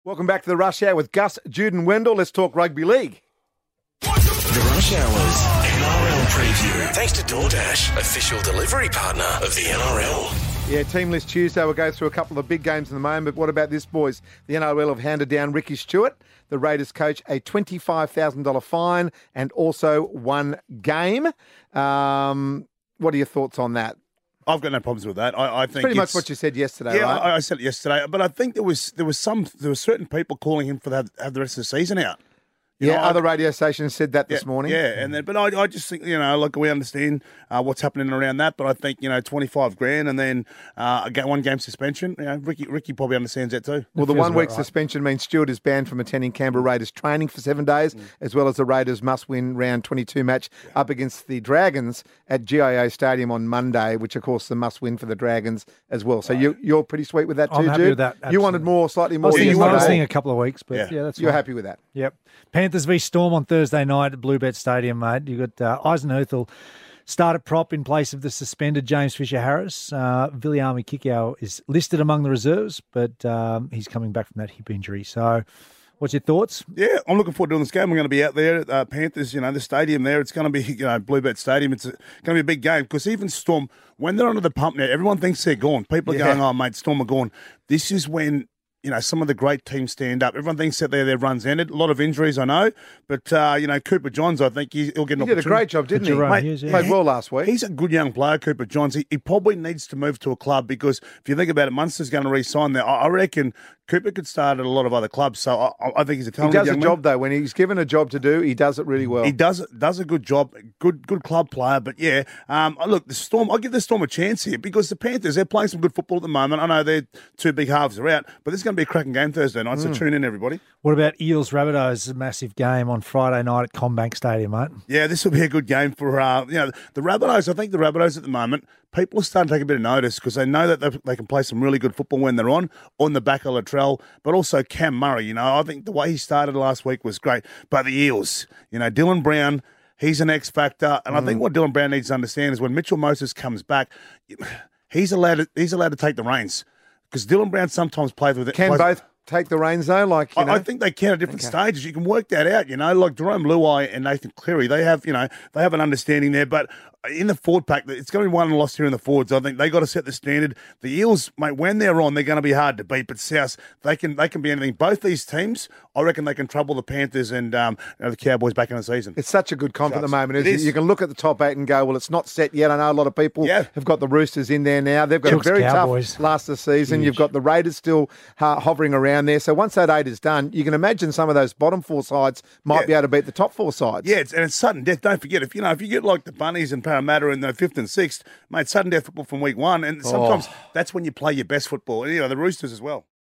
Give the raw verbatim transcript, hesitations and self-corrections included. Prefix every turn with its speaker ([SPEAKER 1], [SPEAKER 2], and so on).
[SPEAKER 1] Welcome back to the Rush Hour with Gus, Jude and Wendell. Let's talk rugby league.
[SPEAKER 2] The Rush Hour's N R L preview. Thanks to DoorDash, official delivery partner of the N R L.
[SPEAKER 1] Yeah, Team List Tuesday. We'll go through a couple of big games in the moment. But what about this, boys? The N R L have handed down Ricky Stewart, the Raiders coach, a twenty-five thousand dollars fine and also one game. Um, what are your thoughts on that?
[SPEAKER 3] I've got no problems with that. I, I think
[SPEAKER 1] pretty
[SPEAKER 3] it's,
[SPEAKER 1] much what you said yesterday,
[SPEAKER 3] yeah,
[SPEAKER 1] right?
[SPEAKER 3] I, I said it yesterday, but I think there was there was some there were certain people calling him for that have the rest of the season out. You
[SPEAKER 1] yeah,
[SPEAKER 3] know,
[SPEAKER 1] other
[SPEAKER 3] I,
[SPEAKER 1] radio stations said that this
[SPEAKER 3] yeah,
[SPEAKER 1] morning.
[SPEAKER 3] Yeah, and then but I, I just think you know, look, we understand uh, what's happening around that, but I think you know, twenty five grand and then uh, a ga- one game suspension. You know, Ricky Ricky probably understands that too.
[SPEAKER 1] Well, the
[SPEAKER 4] feels
[SPEAKER 1] one week
[SPEAKER 4] about right.
[SPEAKER 1] suspension means Stewart is banned from attending Canberra Raiders training for seven days, mm. as well as the Raiders must win round twenty-two match yeah. up against the Dragons at G I O Stadium on Monday, which of course the must win for the Dragons as well. So right. you, you're pretty sweet with that too,
[SPEAKER 4] I'm happy
[SPEAKER 1] Jude?
[SPEAKER 4] with that. Absolutely.
[SPEAKER 1] You wanted more, slightly more.
[SPEAKER 4] I was
[SPEAKER 1] than
[SPEAKER 4] thinking,
[SPEAKER 1] you
[SPEAKER 4] I was
[SPEAKER 1] wanted.
[SPEAKER 4] thinking a couple of weeks, but yeah,
[SPEAKER 1] yeah
[SPEAKER 4] that's
[SPEAKER 1] You're
[SPEAKER 4] fine.
[SPEAKER 1] happy with that?
[SPEAKER 4] Yep. Panthers v Storm on Thursday night at Bluebet Stadium, mate. You've got uh, Eisenhuth start at prop in place of the suspended James Fisher-Harris. Uh, Viliami Kikau is listed among the reserves, but um, he's coming back from that hip injury. So what's your thoughts?
[SPEAKER 3] Yeah, I'm looking forward to doing this game. We're going to be out there at uh, Panthers, you know, the stadium there. It's going to be, you know, Bluebet Stadium. It's a, going to be a big game because even Storm, when they're under the pump now, everyone thinks they're gone. People are
[SPEAKER 1] Yeah.
[SPEAKER 3] going, oh, mate, Storm are gone. This is when, you know, some of the great teams stand up. Everyone thinks that their, their run's ended. A lot of injuries, I know. But, uh, you know, Cooper Johns, I think he, he'll get an
[SPEAKER 1] He did a
[SPEAKER 3] opportunity.
[SPEAKER 1] great job, didn't he?
[SPEAKER 4] Jerome
[SPEAKER 1] Mate,
[SPEAKER 4] Hughes, yeah.
[SPEAKER 1] Played well last week.
[SPEAKER 3] He's a good young player, Cooper Johns. He, he probably needs to move to a club because if you think about it, Munster's going to re-sign there. I, I reckon Cooper could start at a lot of other clubs. So I, I think he's a
[SPEAKER 1] He
[SPEAKER 3] talented
[SPEAKER 1] does a
[SPEAKER 3] young
[SPEAKER 1] job,
[SPEAKER 3] man.
[SPEAKER 1] though. When he's given a job to do, he does it really well.
[SPEAKER 3] He does does a good job, good good club player. But yeah, um, look, the Storm. I'll give the Storm a chance here because the Panthers, they're playing some good football at the moment. I know their two big halves are out, but this is going to be a cracking game Thursday night. So tune in, everybody.
[SPEAKER 4] What about Eels Rabbitohs? A massive game on Friday night at Combank Stadium, mate.
[SPEAKER 3] Yeah, this will be a good game for uh, you know the Rabbitohs. I think the Rabbitohs at the moment, people are starting to take a bit of notice because they know that they, they can play some really good football when they're on, on the back of Latrell, but also Cam Murray. You know, I think the way he started last week was great. But the Eels, you know, Dylan Brown, he's an X factor, and mm. I think what Dylan Brown needs to understand is when Mitchell Moses comes back, he's allowed to, he's allowed to take the reins because Dylan Brown sometimes plays with it.
[SPEAKER 1] Can
[SPEAKER 3] plays,
[SPEAKER 1] both take the reins, though? Like, you know?
[SPEAKER 3] I, I think they can at different
[SPEAKER 1] Okay.
[SPEAKER 3] stages. You can work that out, you know, like Jerome Luai and Nathan Cleary, they have, you know, they have an understanding there. But in the forward pack, it's going to be one and lost here in the forwards. I think they got to set the standard. The Eels, mate, when they're on, they're going to be hard to beat. But South, they can they can be anything. Both these teams, I reckon they can trouble the Panthers and um, you know, the Cowboys back in the season.
[SPEAKER 1] It's such a good comp at the moment.
[SPEAKER 3] It
[SPEAKER 1] Isn't it?
[SPEAKER 3] is.
[SPEAKER 1] You can look at the top eight and go, well, it's not set yet. I know a lot of people
[SPEAKER 3] Yeah.
[SPEAKER 1] have got the Roosters in there now. They've got
[SPEAKER 4] Chiefs,
[SPEAKER 1] a very
[SPEAKER 4] Cowboys.
[SPEAKER 1] tough last of the season.
[SPEAKER 4] Huge.
[SPEAKER 1] You've got the Raiders still uh, hovering around there. So once that eight is done, you can imagine some of those bottom four sides might
[SPEAKER 3] Yeah.
[SPEAKER 1] be able to beat the top four sides.
[SPEAKER 3] Yeah, it's, and it's sudden death. Don't forget, if you know, if you get like the Bunnies and Parramatta in the fifth and sixth, mate, sudden death football from week one, and sometimes
[SPEAKER 1] Oh.
[SPEAKER 3] that's when you play your best football. And, you know, the Roosters as well.